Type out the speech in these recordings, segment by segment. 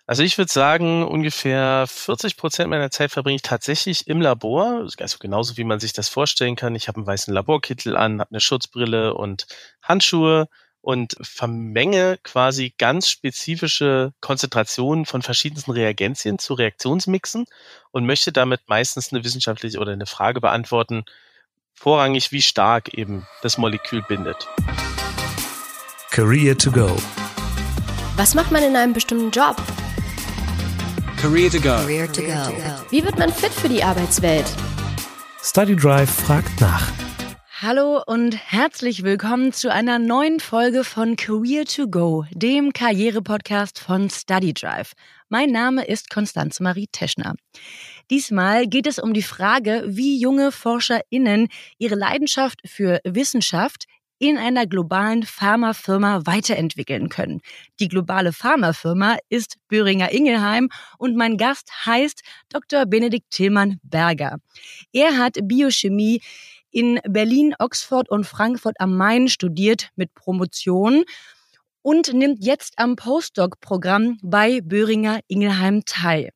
Also ich würde sagen, ungefähr 40% meiner Zeit verbringe ich tatsächlich im Labor. Also genauso wie man sich das vorstellen kann. Ich habe einen weißen Laborkittel an, habe eine Schutzbrille und Handschuhe und vermenge quasi ganz spezifische Konzentrationen von verschiedensten Reagenzien zu Reaktionsmixen und möchte damit meistens eine wissenschaftliche oder eine Frage beantworten, vorrangig wie stark eben das Molekül bindet. Career to go. Was macht man in einem bestimmten Job? Career to go. Career to go. Wie wird man fit für die Arbeitswelt? Study Drive fragt nach. Hallo und herzlich willkommen zu einer neuen Folge von Career to go, dem Karriere-Podcast von Study Drive. Mein Name ist Constanze Marie Teschner. Diesmal geht es um die Frage, wie junge ForscherInnen ihre Leidenschaft für Wissenschaft in einer globalen Pharmafirma weiterentwickeln können. Die globale Pharmafirma ist Boehringer Ingelheim und mein Gast heißt Dr. Benedikt Tillmann-Berger. Er hat Biochemie in Berlin, Oxford und Frankfurt am Main studiert mit Promotion und nimmt jetzt am Postdoc-Programm bei Boehringer Ingelheim teil.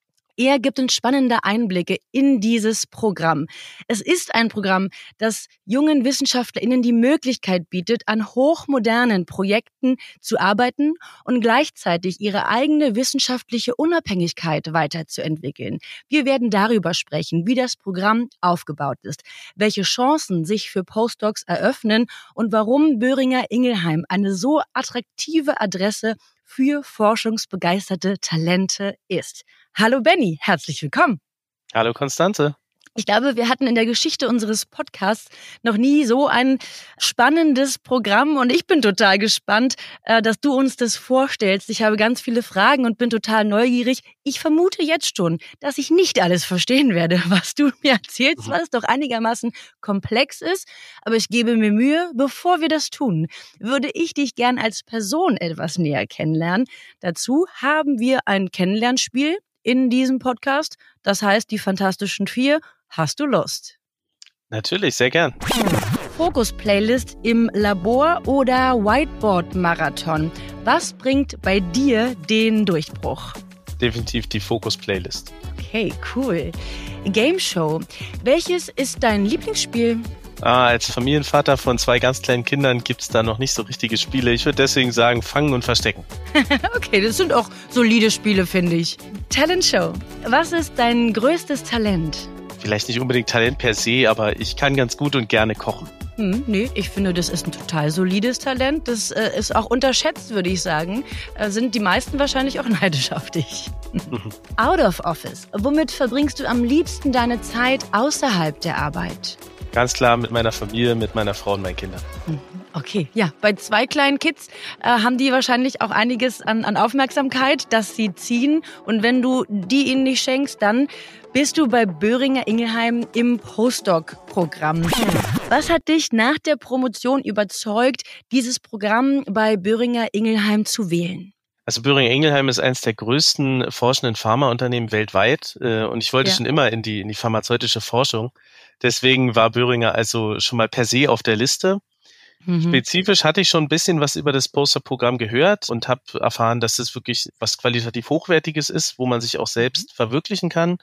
Er gibt uns spannende Einblicke in dieses Programm. Es ist ein Programm, das jungen WissenschaftlerInnen die Möglichkeit bietet, an hochmodernen Projekten zu arbeiten und gleichzeitig ihre eigene wissenschaftliche Unabhängigkeit weiterzuentwickeln. Wir werden darüber sprechen, wie das Programm aufgebaut ist, welche Chancen sich für Postdocs eröffnen und warum Boehringer Ingelheim eine so attraktive Adresse für forschungsbegeisterte Talente ist. Hallo Benny, herzlich willkommen. Hallo Constanze. Ich glaube, wir hatten in der Geschichte unseres Podcasts noch nie so ein spannendes Programm und ich bin total gespannt, dass du uns das vorstellst. Ich habe ganz viele Fragen und bin total neugierig. Ich vermute jetzt schon, dass ich nicht alles verstehen werde, was du mir erzählst, weil es doch einigermaßen komplex ist. Aber ich gebe mir Mühe. Bevor wir das tun, würde ich dich gern als Person etwas näher kennenlernen. Dazu haben wir ein Kennenlernspiel in diesem Podcast. Das heißt, die Fantastischen Vier. Hast du Lust? Natürlich, sehr gern. Fokus-Playlist im Labor oder Whiteboard-Marathon? Was bringt bei dir den Durchbruch? Definitiv die Fokus-Playlist. Okay, cool. Game Show. Welches ist dein Lieblingsspiel? Als Familienvater von 2 ganz kleinen Kindern gibt es da noch nicht so richtige Spiele. Ich würde deswegen sagen, fangen und verstecken. Okay, das sind auch solide Spiele, finde ich. Talent Show. Was ist dein größtes Talent? Vielleicht nicht unbedingt Talent per se, aber ich kann ganz gut und gerne kochen. Nee, ich finde, das ist ein total solides Talent. Das ist auch unterschätzt, würde ich sagen. Sind die meisten wahrscheinlich auch neidisch auf dich. Out of Office. Womit verbringst du am liebsten deine Zeit außerhalb der Arbeit? Ganz klar mit meiner Familie, mit meiner Frau und meinen Kindern. Okay, ja, bei 2 kleinen Kids haben die wahrscheinlich auch einiges an Aufmerksamkeit, das sie ziehen. Und wenn du die ihnen nicht schenkst, dann bist du bei Boehringer Ingelheim im Postdoc-Programm. Was hat dich nach der Promotion überzeugt, dieses Programm bei Boehringer Ingelheim zu wählen? Also Boehringer Ingelheim ist eines der größten forschenden Pharmaunternehmen weltweit und ich wollte schon immer in die pharmazeutische Forschung. Deswegen war Boehringer also schon mal per se auf der Liste. Spezifisch hatte ich schon ein bisschen was über das Poster-Programm gehört und habe erfahren, dass es wirklich was qualitativ Hochwertiges ist, wo man sich auch selbst verwirklichen kann.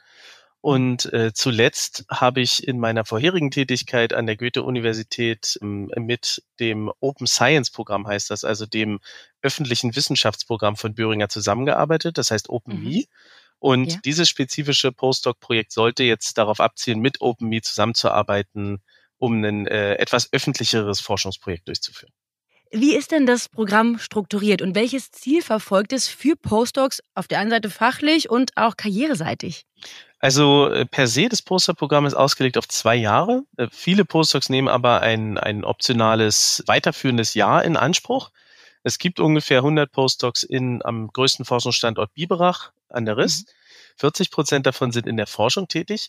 Und zuletzt habe ich in meiner vorherigen Tätigkeit an der Goethe-Universität mit dem Open Science-Programm, heißt das, also dem öffentlichen Wissenschaftsprogramm von Boehringer zusammengearbeitet, das heißt OpenMe. Und dieses spezifische Postdoc-Projekt sollte jetzt darauf abzielen, mit OpenMe zusammenzuarbeiten, um ein etwas öffentlicheres Forschungsprojekt durchzuführen. Wie ist denn das Programm strukturiert und welches Ziel verfolgt es für Postdocs auf der einen Seite fachlich und auch karriereseitig? Also per se, das Poster-Programm ist ausgelegt auf 2 Jahre. Viele Postdocs nehmen aber ein optionales weiterführendes Jahr in Anspruch. Es gibt ungefähr 100 Postdocs am größten Forschungsstandort Biberach an der Riss. 40% davon sind in der Forschung tätig,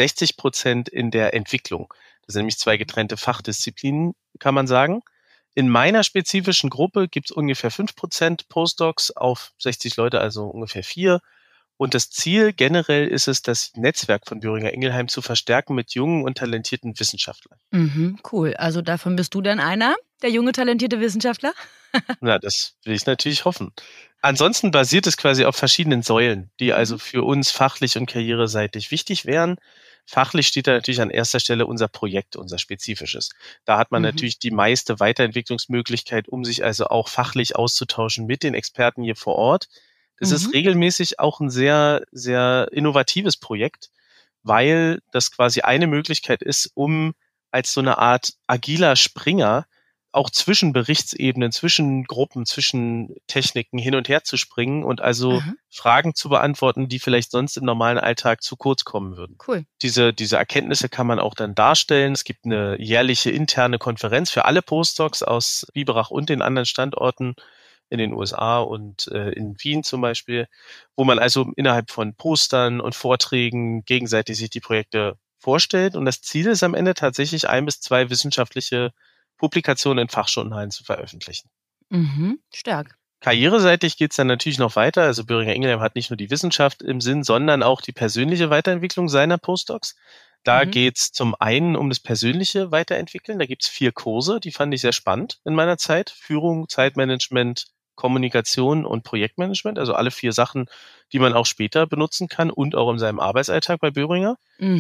60% in der Entwicklung. Das sind nämlich 2 getrennte Fachdisziplinen, kann man sagen. In meiner spezifischen Gruppe gibt es ungefähr 5% Postdocs auf 60 Leute, also ungefähr 4. Und das Ziel generell ist es, das Netzwerk von Boehringer Ingelheim zu verstärken mit jungen und talentierten Wissenschaftlern. Cool. Also davon bist du dann einer, der junge, talentierte Wissenschaftler? Na, das will ich natürlich hoffen. Ansonsten basiert es quasi auf verschiedenen Säulen, die also für uns fachlich und karriereseitig wichtig wären. Fachlich steht da natürlich an erster Stelle unser Projekt, unser spezifisches. Da hat man natürlich die meiste Weiterentwicklungsmöglichkeit, um sich also auch fachlich auszutauschen mit den Experten hier vor Ort. Das ist regelmäßig auch ein sehr, sehr innovatives Projekt, weil das quasi eine Möglichkeit ist, um als so eine Art agiler Springer auch zwischen Berichtsebenen, zwischen Gruppen, zwischen Techniken hin und her zu springen und also Fragen zu beantworten, die vielleicht sonst im normalen Alltag zu kurz kommen würden. Cool. Diese Erkenntnisse kann man auch dann darstellen. Es gibt eine jährliche interne Konferenz für alle Postdocs aus Biberach und den anderen Standorten in den USA und in Wien zum Beispiel, wo man also innerhalb von Postern und Vorträgen gegenseitig sich die Projekte vorstellt. Und das Ziel ist am Ende tatsächlich 1 bis 2 wissenschaftliche Publikationen in Fachjournalen zu veröffentlichen. Stark. Karriereseitig geht es dann natürlich noch weiter. Also Boehringer Ingelheim hat nicht nur die Wissenschaft im Sinn, sondern auch die persönliche Weiterentwicklung seiner Postdocs. Da geht es zum einen um das persönliche Weiterentwickeln. Da gibt es 4 Kurse, die fand ich sehr spannend in meiner Zeit. Führung, Zeitmanagement, Kommunikation und Projektmanagement. Also alle 4 Sachen, die man auch später benutzen kann und auch in seinem Arbeitsalltag bei Boehringer.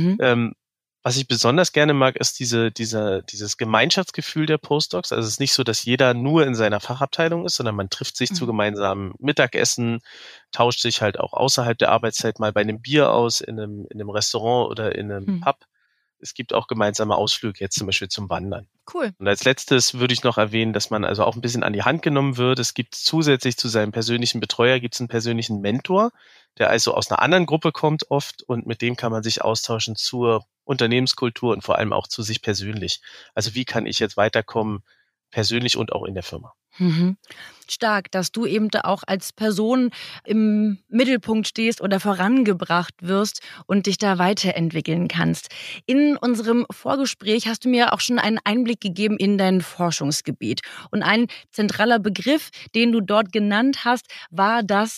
Was ich besonders gerne mag, ist dieses Gemeinschaftsgefühl der Postdocs. Also es ist nicht so, dass jeder nur in seiner Fachabteilung ist, sondern man trifft sich zu gemeinsamen Mittagessen, tauscht sich halt auch außerhalb der Arbeitszeit mal bei einem Bier aus, in einem Restaurant oder in einem Pub. Es gibt auch gemeinsame Ausflüge, jetzt zum Beispiel zum Wandern. Cool. Und als letztes würde ich noch erwähnen, dass man also auch ein bisschen an die Hand genommen wird. Es gibt zusätzlich zu seinem persönlichen Betreuer gibt es einen persönlichen Mentor, der also aus einer anderen Gruppe kommt oft und mit dem kann man sich austauschen zur Unternehmenskultur und vor allem auch zu sich persönlich. Also wie kann ich jetzt weiterkommen, persönlich und auch in der Firma. Stark, dass du eben da auch als Person im Mittelpunkt stehst oder vorangebracht wirst und dich da weiterentwickeln kannst. In unserem Vorgespräch hast du mir auch schon einen Einblick gegeben in dein Forschungsgebiet. Und ein zentraler Begriff, den du dort genannt hast, war das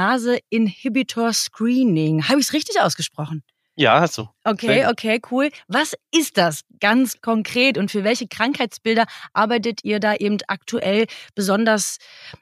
Kinase-Inhibitor-Screening. Habe ich es richtig ausgesprochen? Ja, hast du. Okay, cool. Was ist das ganz konkret und für welche Krankheitsbilder arbeitet ihr da eben aktuell besonders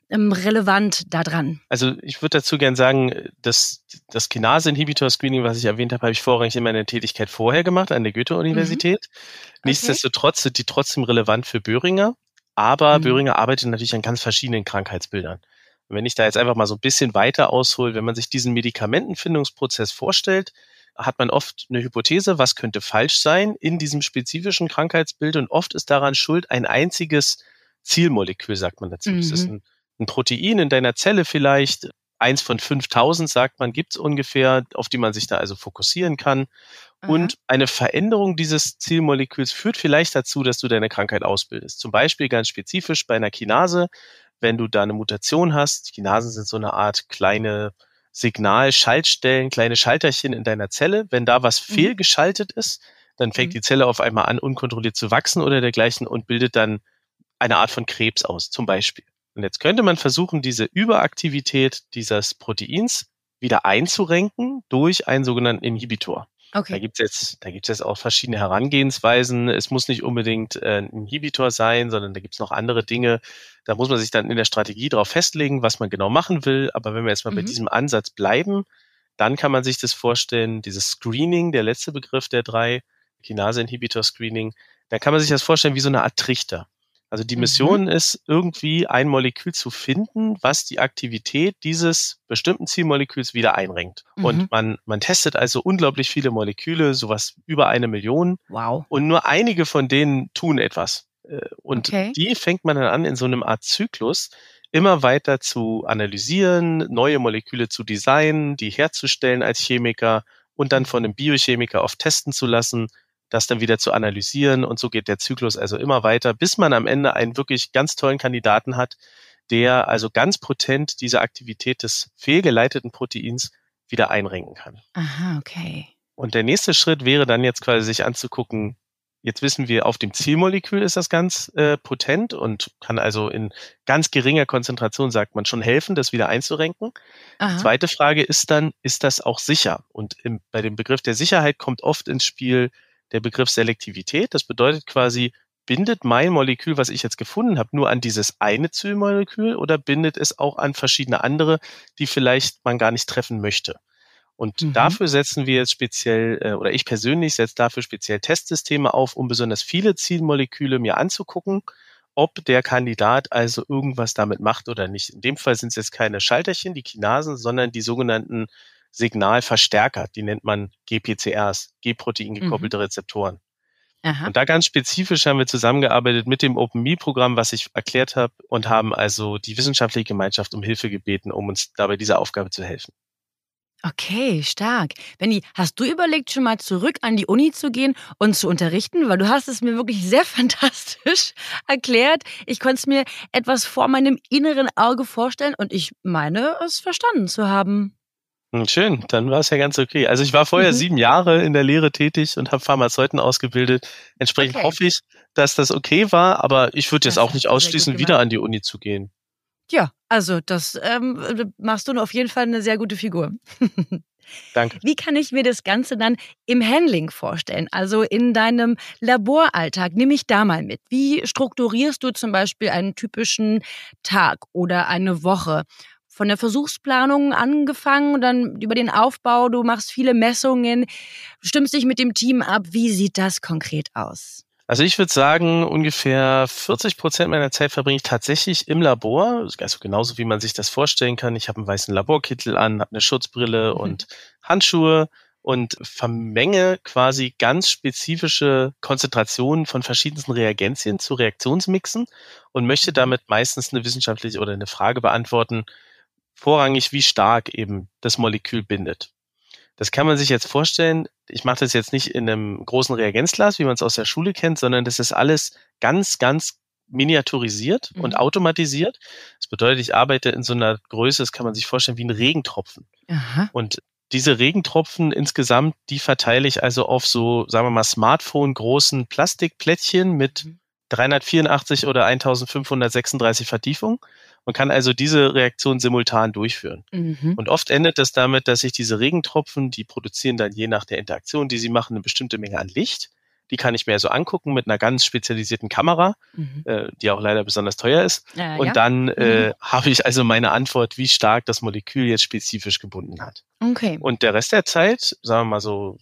relevant daran? Also ich würde dazu gern sagen, dass das Kinase-Inhibitor-Screening, was ich erwähnt habe ich vorrangig in meiner Tätigkeit vorher gemacht an der Goethe-Universität. Nichtsdestotrotz sind die trotzdem relevant für Boehringer, aber Boehringer arbeitet natürlich an ganz verschiedenen Krankheitsbildern. Und wenn ich da jetzt einfach mal so ein bisschen weiter aushole, wenn man sich diesen Medikamentenfindungsprozess vorstellt, hat man oft eine Hypothese, was könnte falsch sein in diesem spezifischen Krankheitsbild und oft ist daran schuld ein einziges Zielmolekül, sagt man dazu. Das ist ein Protein in deiner Zelle vielleicht, 1 von 5000 sagt man, gibt es ungefähr, auf die man sich da also fokussieren kann. Und eine Veränderung dieses Zielmoleküls führt vielleicht dazu, dass du deine Krankheit ausbildest. Zum Beispiel ganz spezifisch bei einer Kinase, wenn du da eine Mutation hast. Kinasen sind so eine Art kleine Signalschaltstellen, kleine Schalterchen in deiner Zelle. Wenn da was fehlgeschaltet ist, dann fängt die Zelle auf einmal an, unkontrolliert zu wachsen oder dergleichen und bildet dann eine Art von Krebs aus, zum Beispiel. Und jetzt könnte man versuchen, diese Überaktivität dieses Proteins wieder einzurenken durch einen sogenannten Inhibitor. Okay. Da gibt's jetzt auch verschiedene Herangehensweisen. Es muss nicht unbedingt ein Inhibitor sein, sondern da gibt's noch andere Dinge. Da muss man sich dann in der Strategie darauf festlegen, was man genau machen will. Aber wenn wir jetzt mal bei diesem Ansatz bleiben, dann kann man sich das vorstellen, dieses Screening, der letzte Begriff der 3, Kinase-Inhibitor-Screening, da kann man sich das vorstellen wie so eine Art Trichter. Also die Mission ist, irgendwie ein Molekül zu finden, was die Aktivität dieses bestimmten Zielmoleküls wieder einrenkt. Und man testet also unglaublich viele Moleküle, sowas über 1 Million. Wow. Und nur einige von denen tun etwas. Und die fängt man dann an, in so einem Art Zyklus immer weiter zu analysieren, neue Moleküle zu designen, die herzustellen als Chemiker und dann von einem Biochemiker oft testen zu lassen, das dann wieder zu analysieren und so geht der Zyklus also immer weiter, bis man am Ende einen wirklich ganz tollen Kandidaten hat, der also ganz potent diese Aktivität des fehlgeleiteten Proteins wieder einrenken kann. Aha, okay. Und der nächste Schritt wäre dann jetzt quasi sich anzugucken, Jetzt wissen wir, auf dem Zielmolekül ist das ganz potent und kann also in ganz geringer Konzentration, sagt man, schon helfen, das wieder einzurenken. Aha. Zweite Frage ist dann, ist das auch sicher? Und bei dem Begriff der Sicherheit kommt oft ins Spiel der Begriff Selektivität. Das bedeutet quasi, bindet mein Molekül, was ich jetzt gefunden habe, nur an dieses eine Zielmolekül oder bindet es auch an verschiedene andere, die vielleicht man gar nicht treffen möchte? Und dafür setzen wir jetzt speziell, oder ich persönlich setze dafür speziell Testsysteme auf, um besonders viele Zielmoleküle mir anzugucken, ob der Kandidat also irgendwas damit macht oder nicht. In dem Fall sind es jetzt keine Schalterchen, die Kinasen, sondern die sogenannten Signalverstärker. Die nennt man GPCRs, G-Protein gekoppelte Rezeptoren. Aha. Und da ganz spezifisch haben wir zusammengearbeitet mit dem OpenMe-Programm, was ich erklärt habe, und haben also die wissenschaftliche Gemeinschaft um Hilfe gebeten, um uns dabei dieser Aufgabe zu helfen. Okay, stark. Benni, hast du überlegt, schon mal zurück an die Uni zu gehen und zu unterrichten? Weil du hast es mir wirklich sehr fantastisch erklärt. Ich konnte es mir etwas vor meinem inneren Auge vorstellen und ich meine, es verstanden zu haben. Schön, dann war es ja ganz okay. Also ich war vorher 7 Jahre in der Lehre tätig und habe Pharmazeuten ausgebildet. Entsprechend hoffe ich, dass das okay war, aber ich würde jetzt auch nicht ausschließen, wieder an die Uni zu gehen. Ja, also das machst du auf jeden Fall eine sehr gute Figur. Danke. Wie kann ich mir das Ganze dann im Handling vorstellen? Also in deinem Laboralltag, nimm mich da mal mit. Wie strukturierst du zum Beispiel einen typischen Tag oder eine Woche? Von der Versuchsplanung angefangen, dann über den Aufbau, du machst viele Messungen, stimmst dich mit dem Team ab. Wie sieht das konkret aus? Also ich würde sagen, ungefähr 40% meiner Zeit verbringe ich tatsächlich im Labor, also genauso wie man sich das vorstellen kann. Ich habe einen weißen Laborkittel an, habe eine Schutzbrille und Handschuhe und vermenge quasi ganz spezifische Konzentrationen von verschiedensten Reagenzien zu Reaktionsmixen und möchte damit meistens eine wissenschaftliche oder eine Frage beantworten, vorrangig wie stark eben das Molekül bindet. Das kann man sich jetzt vorstellen, ich mache das jetzt nicht in einem großen Reagenzglas, wie man es aus der Schule kennt, sondern das ist alles ganz, ganz miniaturisiert und automatisiert. Das bedeutet, ich arbeite in so einer Größe, das kann man sich vorstellen, wie ein Regentropfen. Aha. Und diese Regentropfen insgesamt, die verteile ich also auf so, sagen wir mal, Smartphone-großen Plastikplättchen mit 384 oder 1536 Vertiefungen und kann also diese Reaktion simultan durchführen. Und oft endet das damit, dass sich diese Regentropfen, die produzieren dann je nach der Interaktion, die sie machen, eine bestimmte Menge an Licht. Die kann ich mir also angucken mit einer ganz spezialisierten Kamera, die auch leider besonders teuer ist. Und dann habe ich also meine Antwort, wie stark das Molekül jetzt spezifisch gebunden hat. Okay. Und der Rest der Zeit, sagen wir mal so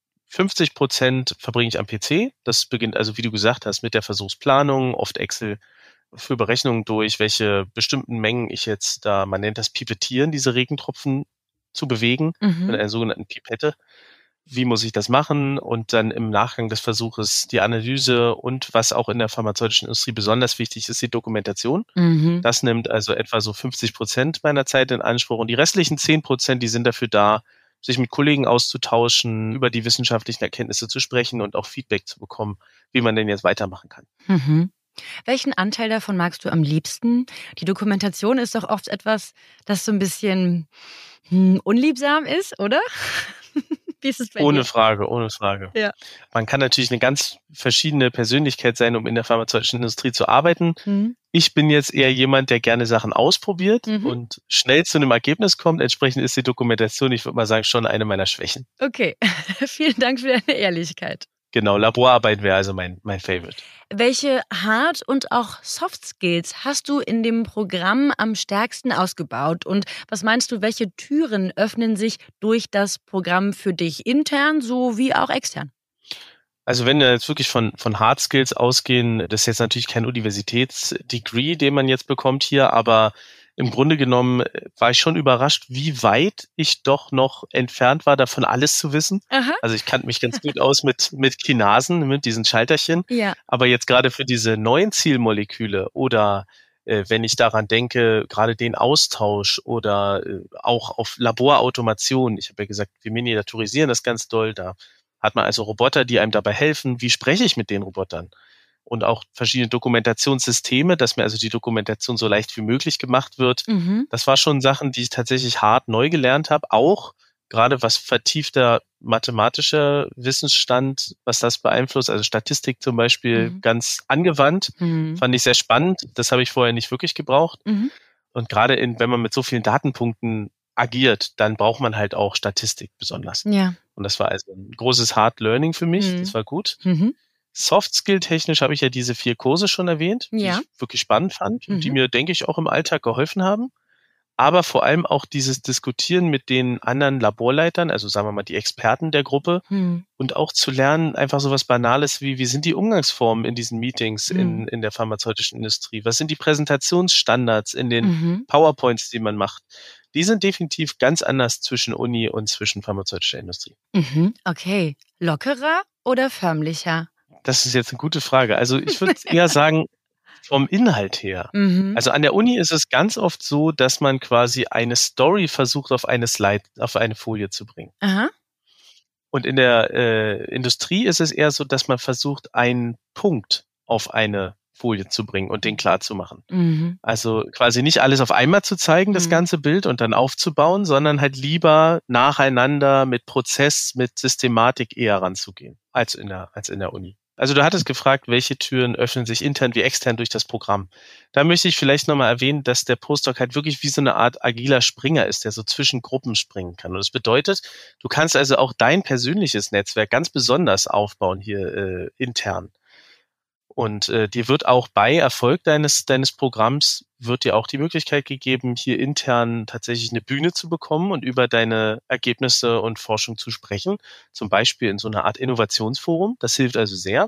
50% verbringe ich am PC. Das beginnt also, wie du gesagt hast, mit der Versuchsplanung, oft Excel für Berechnungen durch, welche bestimmten Mengen ich jetzt da, man nennt das Pipettieren, diese Regentropfen zu bewegen, mit einer sogenannten Pipette. Wie muss ich das machen? Und dann im Nachgang des Versuches die Analyse und was auch in der pharmazeutischen Industrie besonders wichtig ist, die Dokumentation. Das nimmt also etwa so 50% meiner Zeit in Anspruch. Und die restlichen 10%, die sind dafür da, sich mit Kollegen auszutauschen, über die wissenschaftlichen Erkenntnisse zu sprechen und auch Feedback zu bekommen, wie man denn jetzt weitermachen kann. Welchen Anteil davon magst du am liebsten? Die Dokumentation ist doch oft etwas, das so ein bisschen unliebsam ist, oder? Wie ist es bei dir? Ohne Frage. Ja. Man kann natürlich eine ganz verschiedene Persönlichkeit sein, um in der pharmazeutischen Industrie zu arbeiten. Ich bin jetzt eher jemand, der gerne Sachen ausprobiert und schnell zu einem Ergebnis kommt. Entsprechend ist die Dokumentation, ich würde mal sagen, schon eine meiner Schwächen. Okay, vielen Dank für deine Ehrlichkeit. Genau, Laborarbeit wäre also mein Favorite. Welche Hard- und auch Soft-Skills hast du in dem Programm am stärksten ausgebaut? Und was meinst du, welche Türen öffnen sich durch das Programm für dich intern sowie auch extern? Also wenn wir jetzt wirklich von Hard Skills ausgehen, das ist jetzt natürlich kein Universitätsdegree, den man jetzt bekommt hier, aber im Grunde genommen war ich schon überrascht, wie weit ich doch noch entfernt war, davon alles zu wissen. Aha. Also ich kannte mich ganz gut aus mit Kinasen, mit diesen Schalterchen. Ja. Aber jetzt gerade für diese neuen Zielmoleküle oder wenn ich daran denke, gerade den Austausch oder auch auf Laborautomation. Ich habe ja gesagt, wir miniaturisieren das ganz doll. Da hat man also Roboter, die einem dabei helfen. Wie spreche ich mit den Robotern? Und auch verschiedene Dokumentationssysteme, dass mir also die Dokumentation so leicht wie möglich gemacht wird. Das war schon Sachen, die ich tatsächlich hart neu gelernt habe, auch gerade was vertiefter mathematischer Wissensstand, was das beeinflusst, also Statistik zum Beispiel ganz angewandt, fand ich sehr spannend. Das habe ich vorher nicht wirklich gebraucht. Und gerade wenn man mit so vielen Datenpunkten agiert, dann braucht man halt auch Statistik besonders. Ja. Und das war also ein großes Hard Learning für mich. Das war gut. Soft-Skill-technisch habe ich ja diese 4 Kurse schon erwähnt, die ich wirklich spannend fand und die mir, denke ich, auch im Alltag geholfen haben. Aber vor allem auch dieses Diskutieren mit den anderen Laborleitern, also sagen wir mal die Experten der Gruppe und auch zu lernen, einfach so was Banales wie sind die Umgangsformen in diesen Meetings in der pharmazeutischen Industrie? Was sind die Präsentationsstandards in den PowerPoints, die man macht? Die sind definitiv ganz anders zwischen Uni und zwischen pharmazeutischer Industrie. Okay. Lockerer oder förmlicher? Das ist jetzt eine gute Frage. Also ich würde eher sagen, vom Inhalt her. Also an der Uni ist es ganz oft so, dass man quasi eine Story versucht, auf eine Slide, auf eine Folie zu bringen. Aha. Und in der Industrie ist es eher so, dass man versucht, einen Punkt auf eine Folie zu bringen und den klar zu machen. Also quasi nicht alles auf einmal zu zeigen, das ganze Bild und dann aufzubauen, sondern halt lieber nacheinander mit Prozess, mit Systematik eher ranzugehen als in der Uni. Also du hattest gefragt, welche Türen öffnen sich intern wie extern durch das Programm. Da möchte ich vielleicht nochmal erwähnen, dass der Postdoc halt wirklich wie so eine Art agiler Springer ist, der so zwischen Gruppen springen kann. Und das bedeutet, du kannst also auch dein persönliches Netzwerk ganz besonders aufbauen hier intern. Und dir wird auch bei Erfolg deines Programms wird dir auch die Möglichkeit gegeben, hier intern tatsächlich eine Bühne zu bekommen und über deine Ergebnisse und Forschung zu sprechen. Zum Beispiel in so einer Art Innovationsforum. Das hilft also sehr.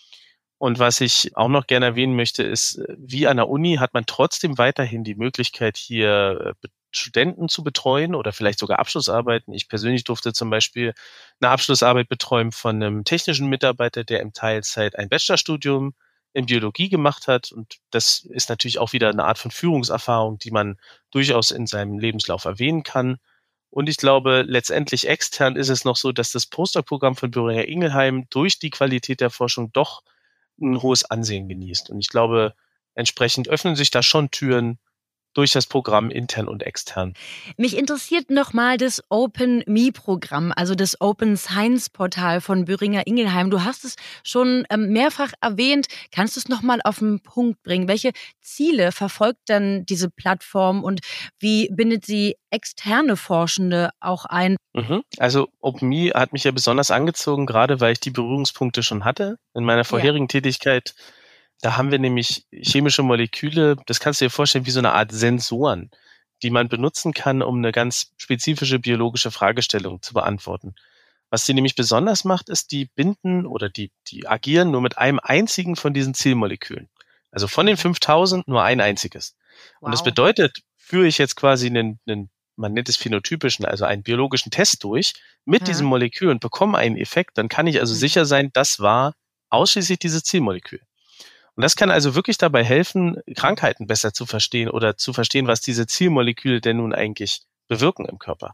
Und was ich auch noch gerne erwähnen möchte, ist, wie an der Uni hat man trotzdem weiterhin die Möglichkeit, hier Studenten zu betreuen oder vielleicht sogar Abschlussarbeiten. Ich persönlich durfte zum Beispiel eine Abschlussarbeit betreuen von einem technischen Mitarbeiter, der im Teilzeit ein Bachelorstudium in Biologie gemacht hat. Und das ist natürlich auch wieder eine Art von Führungserfahrung, die man durchaus in seinem Lebenslauf erwähnen kann. Und ich glaube, letztendlich extern ist es noch so, dass das Postdoc-Programm von Boehringer Ingelheim durch die Qualität der Forschung doch ein hohes Ansehen genießt. Und ich glaube, entsprechend öffnen sich da schon Türen durch das Programm intern und extern. Mich interessiert nochmal das Open-Me-Programm, also das Open Science-Portal von Boehringer Ingelheim. Du hast es schon mehrfach erwähnt. Kannst du es nochmal auf den Punkt bringen? Welche Ziele verfolgt denn diese Plattform und wie bindet sie externe Forschende auch ein? Also OpenMe hat mich ja besonders angezogen, gerade weil ich die Berührungspunkte schon hatte in meiner vorherigen Tätigkeit. Da haben wir nämlich chemische Moleküle, das kannst du dir vorstellen, wie so eine Art Sensoren, die man benutzen kann, um eine ganz spezifische biologische Fragestellung zu beantworten. Was sie nämlich besonders macht, ist, die binden oder die agieren nur mit einem einzigen von diesen Zielmolekülen. Also von den 5000 nur ein einziges. Wow. Und das bedeutet, führe ich jetzt quasi einen, man nennt es phänotypischen, also einen biologischen Test durch mit diesem Molekül und bekomme einen Effekt, dann kann ich also sicher sein, das war ausschließlich dieses Zielmolekül. Und das kann also wirklich dabei helfen, Krankheiten besser zu verstehen oder zu verstehen, was diese Zielmoleküle denn nun eigentlich bewirken im Körper.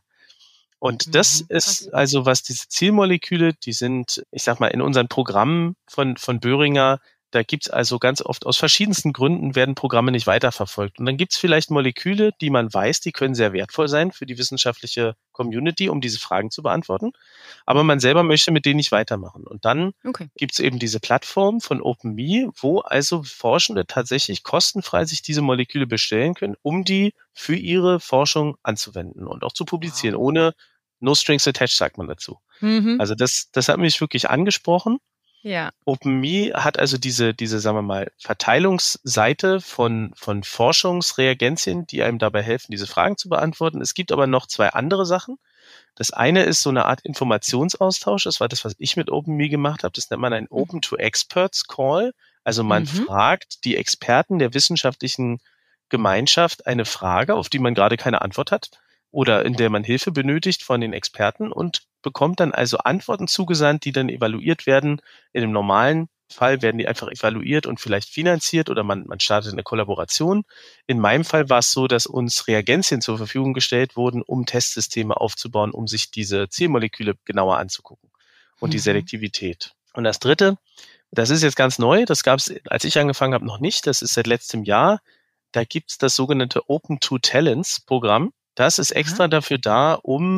Und das ist also, was diese Zielmoleküle, die sind, ich sag mal, in unseren Programmen von Boehringer, da gibt's also ganz oft aus verschiedensten Gründen werden Programme nicht weiterverfolgt. Und dann gibt's vielleicht Moleküle, die man weiß, die können sehr wertvoll sein für die wissenschaftliche Community, um diese Fragen zu beantworten. Aber man selber möchte mit denen nicht weitermachen. Und dann gibt's eben diese Plattform von OpenMe, wo also Forschende tatsächlich kostenfrei sich diese Moleküle bestellen können, um die für ihre Forschung anzuwenden und auch zu publizieren, ohne No Strings Attached, sagt man dazu. Also das hat mich wirklich angesprochen. Ja. OpenMe hat also diese, sagen wir mal, Verteilungsseite von Forschungsreagenzien, die einem dabei helfen, diese Fragen zu beantworten. Es gibt aber noch 2 andere Sachen. Das eine ist so eine Art Informationsaustausch. Das war das, was ich mit OpenMe gemacht habe. Das nennt man einen Open to Experts Call. Also man fragt die Experten der wissenschaftlichen Gemeinschaft eine Frage, auf die man gerade keine Antwort hat oder in der man Hilfe benötigt von den Experten und bekommt dann also Antworten zugesandt, die dann evaluiert werden. In dem normalen Fall werden die einfach evaluiert und vielleicht finanziert oder man startet eine Kollaboration. In meinem Fall war es so, dass uns Reagenzien zur Verfügung gestellt wurden, um Testsysteme aufzubauen, um sich diese Zielmoleküle genauer anzugucken und die Selektivität. Und das Dritte, das ist jetzt ganz neu, das gab es, als ich angefangen habe, noch nicht, das ist seit letztem Jahr. Da gibt es das sogenannte Open to Talents Programm. Das ist extra dafür da, um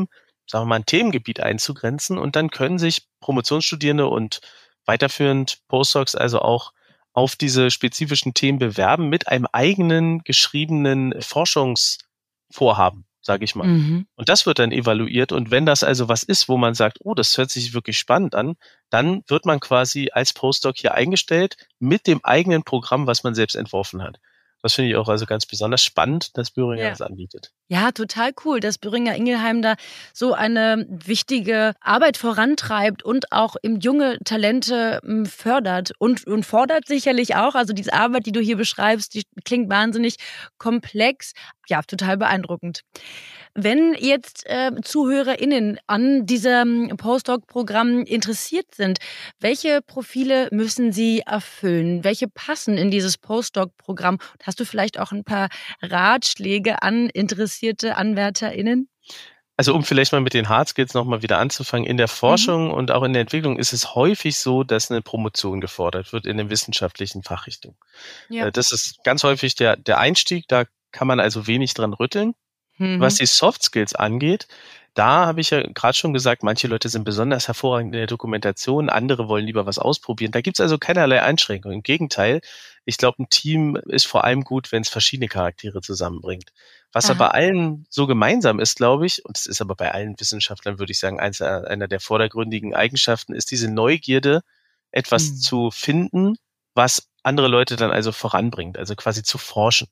sagen wir mal, ein Themengebiet einzugrenzen und dann können sich Promotionsstudierende und weiterführend Postdocs also auch auf diese spezifischen Themen bewerben mit einem eigenen geschriebenen Forschungsvorhaben, sage ich mal. Und das wird dann evaluiert und wenn das also was ist, wo man sagt, oh, das hört sich wirklich spannend an, dann wird man quasi als Postdoc hier eingestellt mit dem eigenen Programm, was man selbst entworfen hat. Das finde ich auch also ganz besonders spannend, dass Boehringer das anbietet. Ja, total cool, dass Boehringer Ingelheim da so eine wichtige Arbeit vorantreibt und auch junge Talente fördert und fordert sicherlich auch. Also diese Arbeit, die du hier beschreibst, die klingt wahnsinnig komplex. Ja, total beeindruckend. Wenn jetzt ZuhörerInnen an diesem Postdoc-Programm interessiert sind, welche Profile müssen sie erfüllen? Welche passen in dieses Postdoc-Programm? Hast du vielleicht auch ein paar Ratschläge an interessierte AnwärterInnen? Also um vielleicht mal mit den Hard Skills nochmal wieder anzufangen, in der Forschung und auch in der Entwicklung ist es häufig so, dass eine Promotion gefordert wird in den wissenschaftlichen Fachrichtungen. Ja. Das ist ganz häufig der Einstieg, da kann man also wenig dran rütteln. Was die Soft Skills angeht, da habe ich ja gerade schon gesagt, manche Leute sind besonders hervorragend in der Dokumentation, andere wollen lieber was ausprobieren. Da gibt es also keinerlei Einschränkungen. Im Gegenteil, ich glaube, ein Team ist vor allem gut, wenn es verschiedene Charaktere zusammenbringt. Was aber allen so gemeinsam ist, glaube ich, und es ist aber bei allen Wissenschaftlern, würde ich sagen, einer der vordergründigen Eigenschaften, ist diese Neugierde, etwas zu finden, was andere Leute dann also voranbringt, also quasi zu forschen.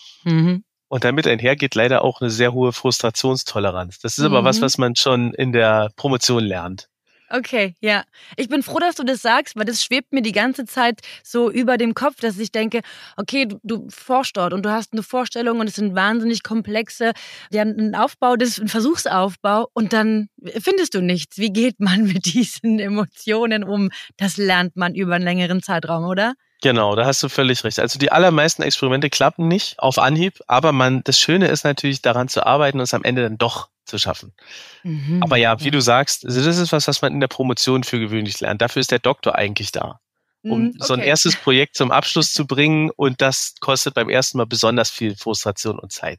Und damit einhergeht leider auch eine sehr hohe Frustrationstoleranz. Das ist aber was man schon in der Promotion lernt. Okay, ja. Ich bin froh, dass du das sagst, weil das schwebt mir die ganze Zeit so über dem Kopf, dass ich denke, okay, du forschst dort und du hast eine Vorstellung und es sind wahnsinnig komplexe, ein Versuchsaufbau und dann findest du nichts. Wie geht man mit diesen Emotionen um? Das lernt man über einen längeren Zeitraum, oder? Genau, da hast du völlig recht. Also die allermeisten Experimente klappen nicht auf Anhieb, aber das Schöne ist natürlich, daran zu arbeiten und es am Ende dann doch zu schaffen. Aber ja, wie du sagst, das ist was man in der Promotion für gewöhnlich lernt. Dafür ist der Doktor eigentlich da, um so ein erstes Projekt zum Abschluss zu bringen und das kostet beim ersten Mal besonders viel Frustration und Zeit.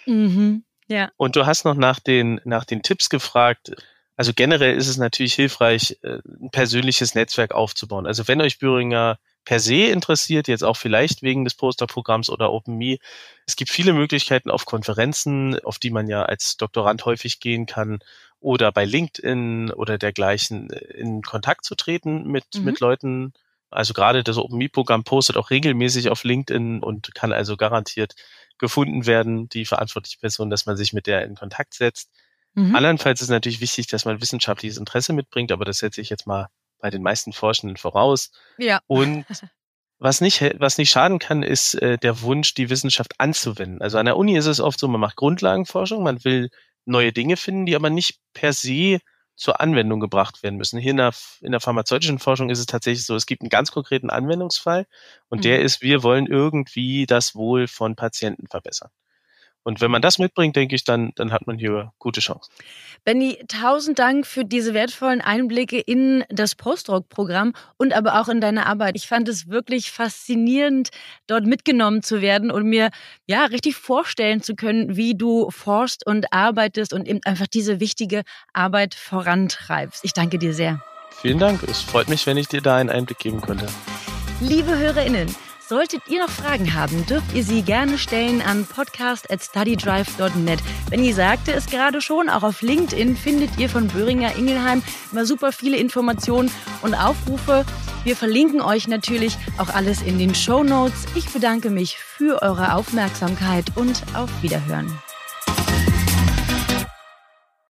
Ja. Und du hast noch nach den Tipps gefragt. Also generell ist es natürlich hilfreich, ein persönliches Netzwerk aufzubauen. Also wenn euch Boehringer per se interessiert, jetzt auch vielleicht wegen des Posterprogramms oder OpenMe. Es gibt viele Möglichkeiten auf Konferenzen, auf die man ja als Doktorand häufig gehen kann oder bei LinkedIn oder dergleichen in Kontakt zu treten mit Leuten. Also gerade das OpenMe-Programm postet auch regelmäßig auf LinkedIn und kann also garantiert gefunden werden, die verantwortliche Person, dass man sich mit der in Kontakt setzt. Andernfalls ist es natürlich wichtig, dass man wissenschaftliches Interesse mitbringt, aber das setze ich jetzt mal bei den meisten Forschenden voraus. Ja. Und was nicht schaden kann, ist der Wunsch, die Wissenschaft anzuwenden. Also an der Uni ist es oft so, man macht Grundlagenforschung, man will neue Dinge finden, die aber nicht per se zur Anwendung gebracht werden müssen. Hier in der pharmazeutischen Forschung ist es tatsächlich so, es gibt einen ganz konkreten Anwendungsfall und der ist, wir wollen irgendwie das Wohl von Patienten verbessern. Und wenn man das mitbringt, denke ich, dann hat man hier gute Chancen. Benni, 1000 Dank für diese wertvollen Einblicke in das Postdoc-Programm und aber auch in deine Arbeit. Ich fand es wirklich faszinierend, dort mitgenommen zu werden und mir richtig vorstellen zu können, wie du forschst und arbeitest und eben einfach diese wichtige Arbeit vorantreibst. Ich danke dir sehr. Vielen Dank. Es freut mich, wenn ich dir da einen Einblick geben konnte. Liebe HörerInnen, solltet ihr noch Fragen haben, dürft ihr sie gerne stellen an podcast@studydrive.net. Benni sagte es gerade schon, auch auf LinkedIn findet ihr von Boehringer Ingelheim immer super viele Informationen und Aufrufe. Wir verlinken euch natürlich auch alles in den Shownotes. Ich bedanke mich für eure Aufmerksamkeit und auf Wiederhören.